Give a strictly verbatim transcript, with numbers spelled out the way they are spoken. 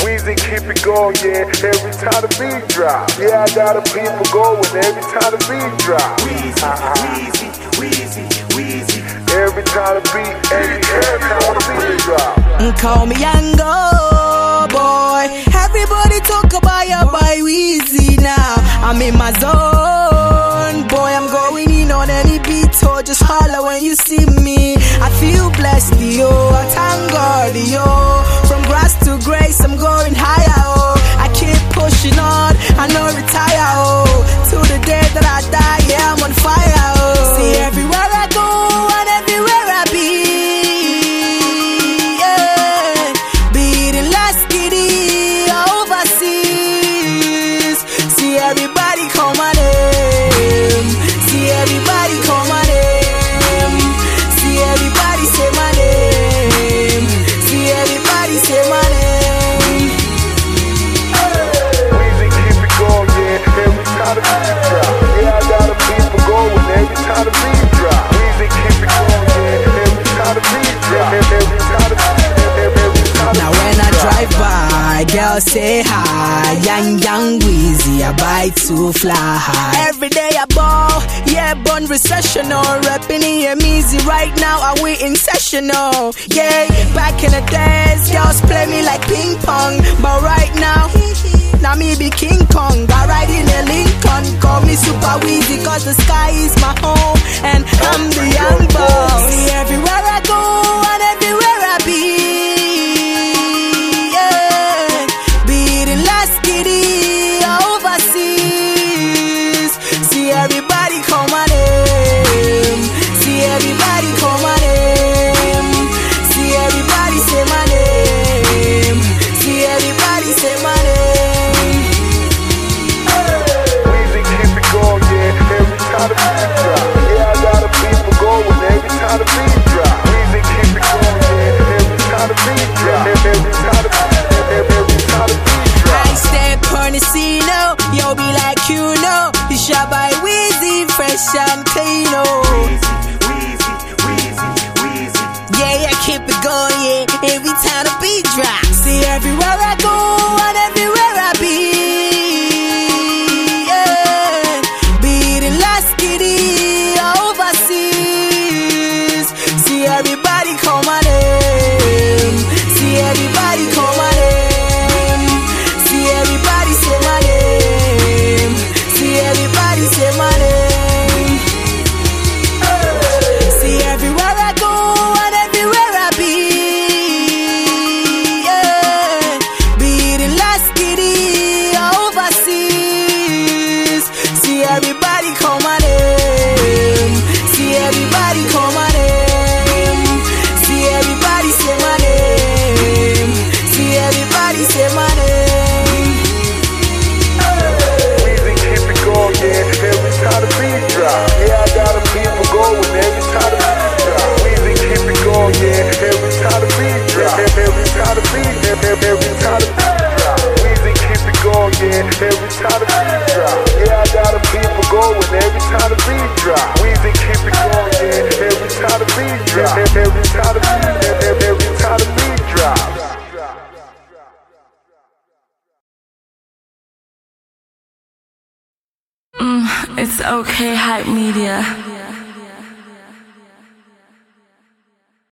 Weezy keep it going, yeah, every time the beat drop. Yeah, I got the people going every time the beat drop. Weezy, uh-huh. Weezy, Weezy, Weezy. Every time the beat, every, every time the beat drop. Call me Yango boy. Everybody talk about your boy Weezy now. I'm in my zone, boy. I'm going in on any beat, so just holler when you see me. I feel blessed, yo. I thank God, yo. From grass to grace, I'm going higher, oh. I keep pushing on, I no retire, oh. Till the day that I die, yeah, I'm on fire, oh. See, everywhere I go and everywhere I be, yeah. Be it in Lasky or overseas. See, everybody call my name. See, everybody call my name. See, everybody say my name. See, everybody say my name. Weezy keep it going, yeah, every time the beat drop. Yeah, I got the people going every time the beat drop. Weezy keep it going, yeah, every time the beat drop. Every time the beat, every time the Now when I drive by, girls say hi. Young, young Weezy, I buy to fly high. Every day I ball, yeah, born recessional. Rapping in easy right now, are we in sessional? Yeah, back in the days, girls play me like ping pong. But right now, now me be King Kong. I ride in a Lincoln, call me Super Weezy, cause the sky is my home and I'm the young boss. See, everywhere I go and everywhere I be, yeah. Be it in Lasky or overseas. See, everybody call my name. See, everybody call my name. See, everybody say my name. See, everybody say my name. Weezy keep it going, yeah, every time the beat drop. Yeah, I got the people going every time the beat drop. Weezy keep it going, yeah, every time the beat drop. Every time the beat, every time the beat drop. I step on the scene, oh, yo, be like you know. You shot by Weezy, fresh and clean, oh. Weezy, Weezy, Weezy. Yeah, yeah, keep it going, yeah, every time the beat drop. See, everywhere I go and everywhere I be, yeah. Be it in Lasky or overseas. See, everybody call my name. See, everybody call my name. See, everybody say my name. See, everybody say my name. See, everywhere I go and everywhere I be, yeah. Be it in Lasky or overseas. See, everybody call my name. See, everybody call my name. See, everybody say my name. See, everybody say my name. Weezy keep it going, yeah, every time the beat drop. Yeah, I got the people going every time the beat drop. Weezy keep it going, yeah, every time the beat drop. Every time the beat, every time the beat drop. Weezy keep it going, yeah, every time the beat drop. Yeah, I got the people going every time the beat drop. Weezy keep it going, yeah, every time the beat drop. Every time the beat, every time the beat drop. It's okay, Hype Media.